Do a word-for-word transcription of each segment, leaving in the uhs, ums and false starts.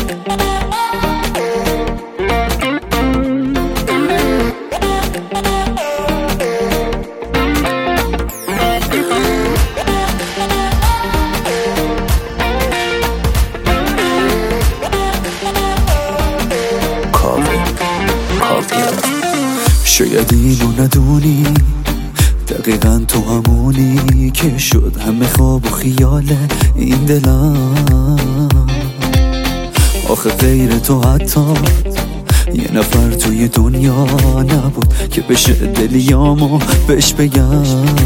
شاید اینو ندونی دقیقا تو همونی که شد همه خواب و خیال این دلم. آخه غیر تو حتی یه نفر توی دنیا نبود که بشه دلیامو بهش بگم.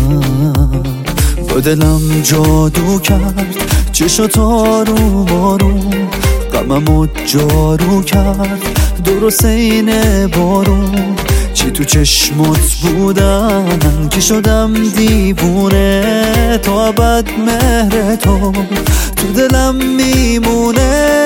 با دلم جادو کرد چشات آروم آروم، غممو جارو کرد درست اینه بارون. چی تو چشمت بودن که شدم دیوونه، تا ابد مهر تو تو دلم میمونه.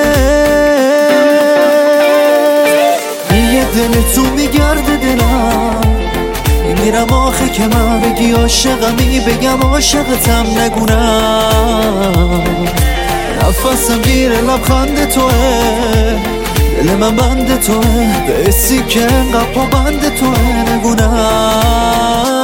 یه دل تو میگرده دلم، میرم آخه که من بگی عاشقمی بگم عاشقتم نگونم. نفسم گیره لبخند توه، دل من بند توه، به اسی که انقدر پا بند توه نگونم.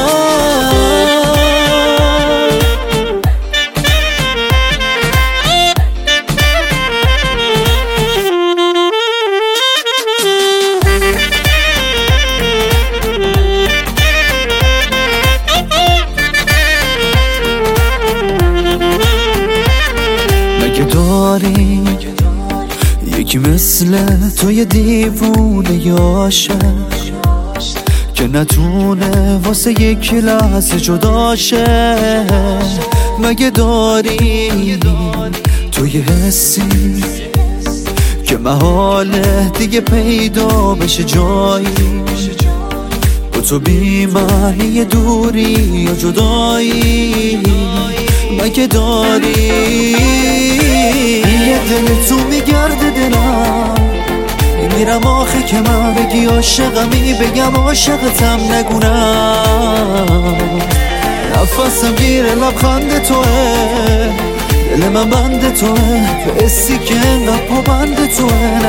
مگه داری یکی مثل توی دیوونه یاشه که نتونه واسه یک لحظه جداشه؟ مگه داری توی حسی که محاله دیگه پیدا بشه جایی؟ با تو بی معنی دوری یا جدایی مگه داری؟ یه دل تو میگرده دلم، میرم آخه که من بگی عاشقمی بگم عاشقتم نگونم. نفسم گیره لبخند توه، دل من بند توه، به اسی که انقدر پا بند توه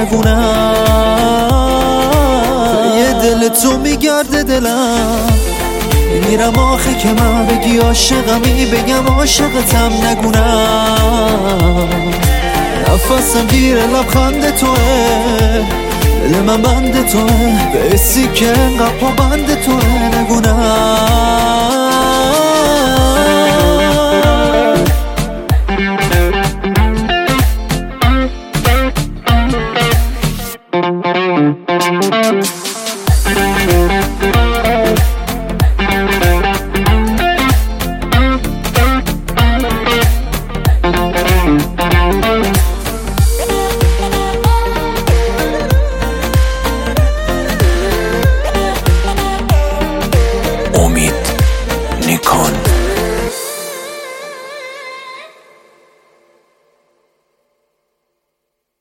نگونم. یه دل تو میگرده دلم، میرم آخه که من بگی عاشقمی بگم عاشقتم نگونم. نفسم گیره لبخند توه، دل من بند توه، به اسی که انقدر پا بند توه نگونم. امید نیکان.